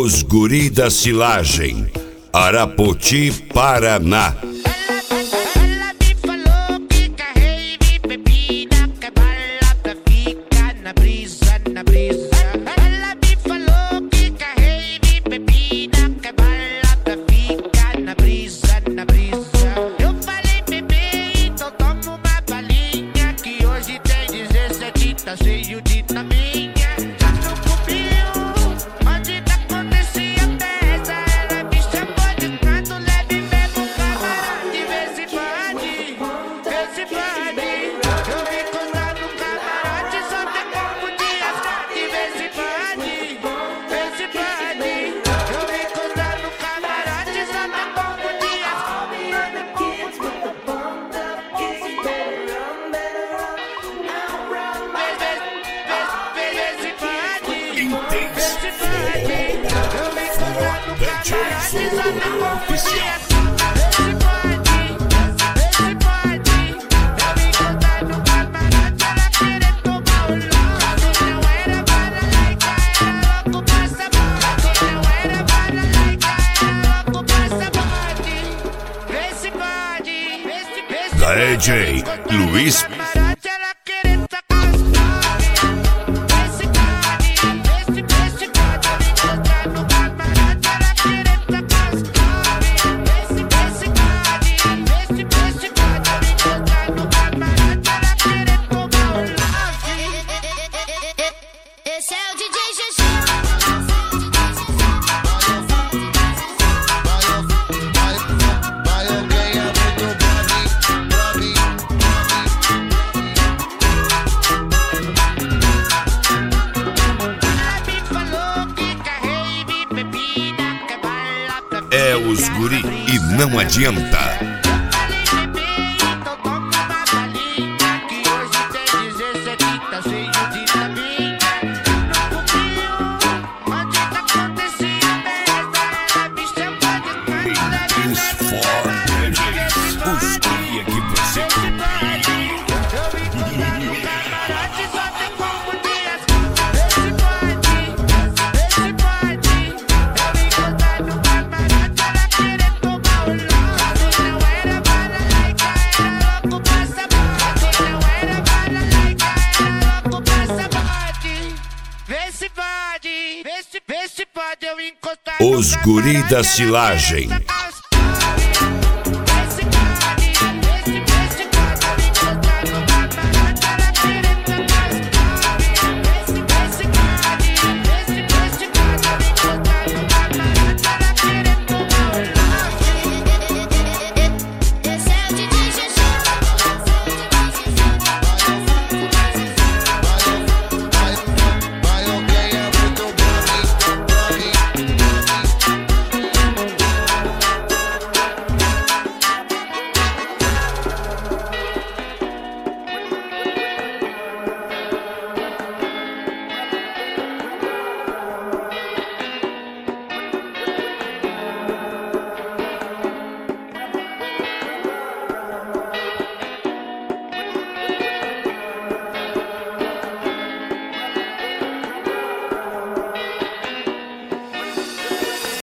Os Guri da Silagem, Arapoti, Paraná. Ela me falou que quer rave, bebida, quer bala pra ficar na brisa, na brisa. Ela me falou que quer rave, bebida, quer bala pra ficar na brisa, na brisa. Eu falei, bebê, então toma uma balinha, que hoje tem 17, tá cheio de taminha. DJ Luiz. Esse é o DJ GG. É os Guri e não adianta. Os Guri da Silagem.